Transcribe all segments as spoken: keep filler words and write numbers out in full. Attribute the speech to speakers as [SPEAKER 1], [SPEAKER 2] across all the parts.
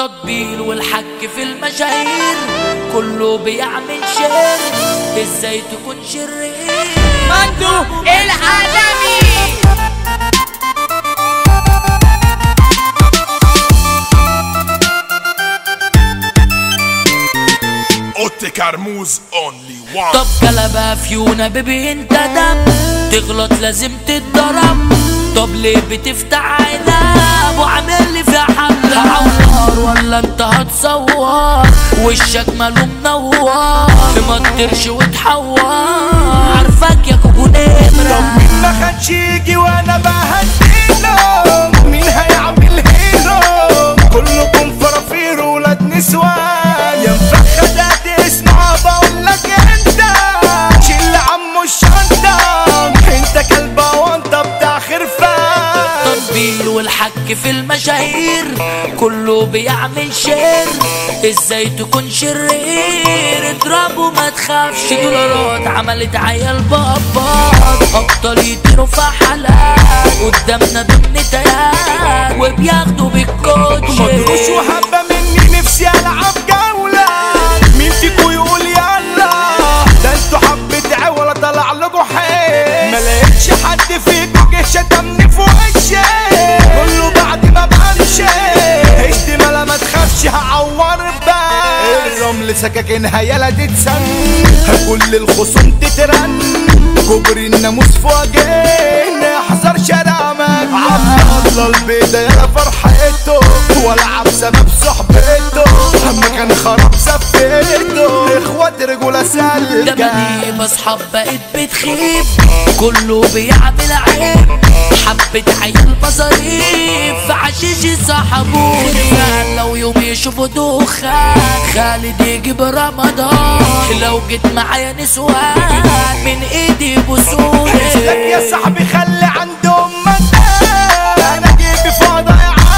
[SPEAKER 1] تطبيل والحك في المشاهير كله بيعمل شر، ازاي تكون شرير
[SPEAKER 2] مندو العالمي.
[SPEAKER 3] اوتي كرموز اونلي وان.
[SPEAKER 1] طب كلبها فيونا بيبي انت دم، تغلط لازم تتضرب. طب ليه بتفتح عيناب وعامل لي فيها حملة عوار؟ ولا انت هتصور وشك ماله منور؟ ما تطيرش وتحور، عارفك يا كوكو نمرة.
[SPEAKER 4] طب مين ما خدش يجي وانا بهديله؟ مين هيعمل هيرو؟ كلكم فرافير ولاد نسوان، يا مفخدات اسمع بقولك انت شيل عمو الشنطة، انت كلبة وانت بتاع خرفان.
[SPEAKER 1] تطبيل والحك في المشاهير كله بيعمل شر، ازاي تكون شرير؟ اضربه ما تخافش، دولارات عملت عيال بابات، ابطال يطيروا في حلقات قدامنا ضمن تيار وبياخدوا بالكوتش.
[SPEAKER 4] مدروش وحبة مني نفسي العب جولة، مين فيكو يقول يلا؟ ده انتوا حبة عوله طلع لكوا حيل، ملاقيتش حد فيكو جه شتمني في وشي، كله بعد ما بمشي هشتي ملا ما تخافش هعور بقى. الرمل سكاكينها يلا تتسن، كل الخصوم تترن، كبري الناموس في وجهنا احذر شرامك. عبد الله البيضة يلا فرحته، والعب بسبب صحبته، اما كان خراب سفيته، اخوات رجولة سالكة.
[SPEAKER 1] جمالي بصحاب بقيت بتخيب، كله بيعمل عيب، حبة عيال مصاريف في عشيش صاحبوني. لو يوم يشوفوا دخان خالد يجيب رمضان، لو جيت معايا نسوان من ايدي بوسوني.
[SPEAKER 4] حسلك يا صاحبي خلي عند امك، انا جيبي فاضي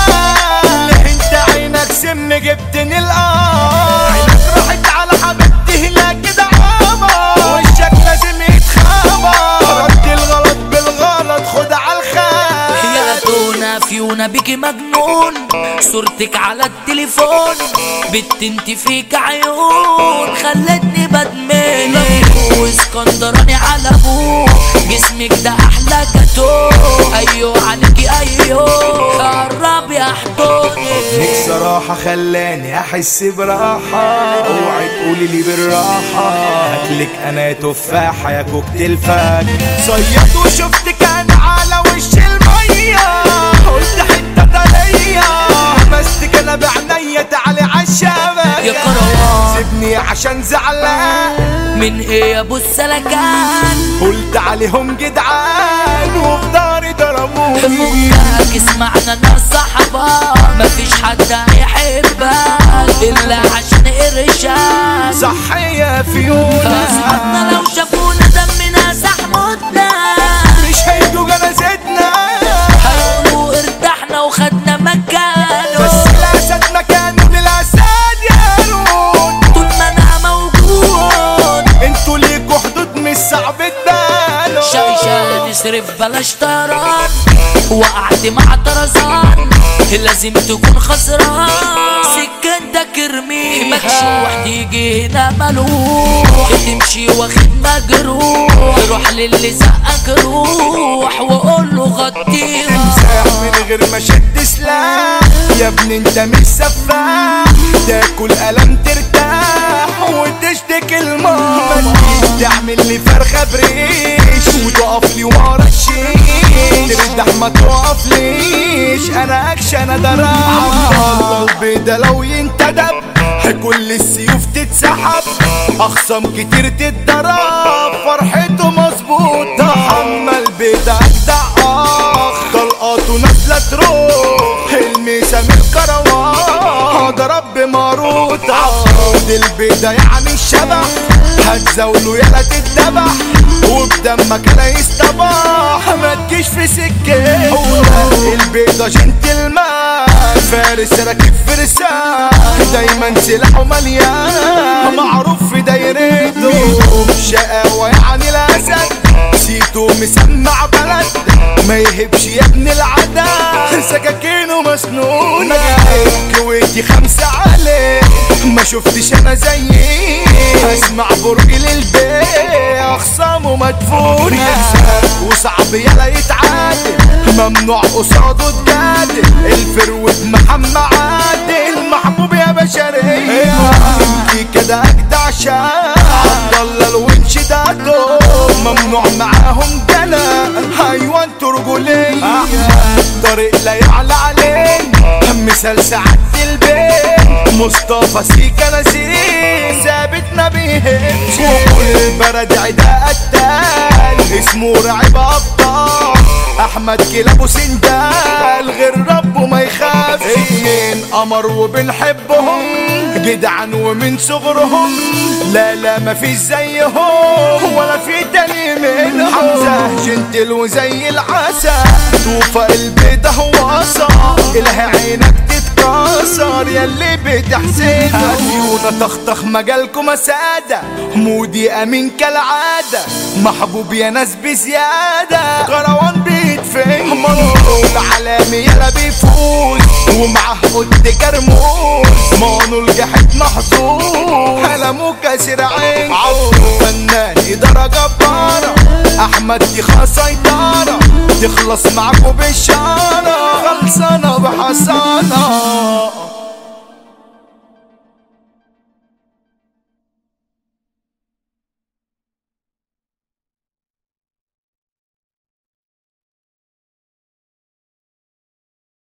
[SPEAKER 4] عال، انت عينك سم جبتني القار، عينك راحت على حبيبتي هنا كده عمر، وشك لازم يتخابر، رد الغلط بالغلط خد على الخير.
[SPEAKER 1] يا تونا فيونا بيكي مجنون، صورتك على التليفون بنت انت فيك عيون خلتني بدمن، واسكندراني على ابوه جسمك ده احلى جاتو، ايوه عليكي ايوه قرب يا حضوني.
[SPEAKER 4] ليك صراحة خلاني احس براحة، اوعي تقولي لي بالراحة، هاتلك انا تفاحة يا كوكتيل فاك. صيدت وشفتك انا على وش المية، قلت حتة طرية مستك انا بعنية تعالي عالشبكة
[SPEAKER 1] يا كروان
[SPEAKER 4] سيبني عشان زعلان
[SPEAKER 1] من ايه يا ابو السلكان،
[SPEAKER 4] قلت عليهم جدعان وفي داري ضربوني.
[SPEAKER 1] فكك اسمعنا ناس صحبة مفيش حد هيحبك الا عشان قرشك،
[SPEAKER 4] صح يا فيونا
[SPEAKER 1] اصحابنا لو شافونا دمنا سحمتنا،
[SPEAKER 4] مش هيجوا جنازتنا،
[SPEAKER 1] هيقولوا ارتحنا وخدنا مكانه،
[SPEAKER 4] بس الاسد مكانه للاسد يا رود،
[SPEAKER 1] طول ما انا موجود
[SPEAKER 4] انتوا ليكوا حدود مش صعب تبانوا.
[SPEAKER 1] شايشة تصرف بلاش طيران، وقعت مع طرزان لازم تكون خسران، سكنتك ارميها مكشوح تيجي هنا ملوح، تمشي واخد مجروح، روح للي زقك روح وقول له غطيها.
[SPEAKER 4] امسح من غير ما شد سلاح يا ابني انت مش سفاح، تاكل قلم ترتاح وتشتكي الماما، تعمل لي فرخة بريش وتقف لي ورا الشيش، تردح ما توقف ليش، انا اكشن انا دراعة البيضة لو ينتدب كل السيوف تتسحب، اخصام كتير تتضرب فرحته مظبوطة، حمى البيضة اجدع اخ طلقاته نازلة تروح، الميسة من الكروان ضرب بماروطة، عود البيضة يعني الشبح هتزاوله يلا تتدبح، وبدمك لا يستباح ما تجيش في سكة، البيضة جنتلمان فارس راكب فرسان، دايما سلاحه مليان معروف في دايرته، شقاوة يعني الاسد سيتو مسمع بلد، ما يهبش يا ابن العدا سكاكينه مسنونة، كويتي دي خمسة عليه ما شفتش انا زيي اسمع برج للبيت اخصامه مدفونة وصعب يلا يتعادل ممنوع قصاده تجادل الفرود محمد عادل محبوب يا بشرية انتي كده اجدع شاب عبدالله الونش داكو ممنوع معاهم جلا ايوه انتوا رجولية طريق لا يعلى عليه مثال سعادة البيت مصطفى سيكا نسيم ثابت ما بيهمش البرد عدا قتال اسمه رعب ابطال احمد كلاب وسندال غير ربه ما يخافش اتنين قمر وبنحبهم جدعان ومن صغرهم لا لا ما فيش زيهم ولا في تاني منهم حمزة جنتل وزي العسل طوفة البيضة وصا الهي عينك تتكسر ياللي بتحسده عيونا تخطخ مجالكم سادة مودي امين كالعادة محبوب يا ناس بزيادة كروان بيتفهم منقول عالمي يلا بيفوز ومعه قد كرموز مانو الجحد محظوظ قلمه كاسر عين عبده فنان إدارة جبارة أحمد دي سيطرة تخلص معاكوا بالشارة خلصانة بحصانة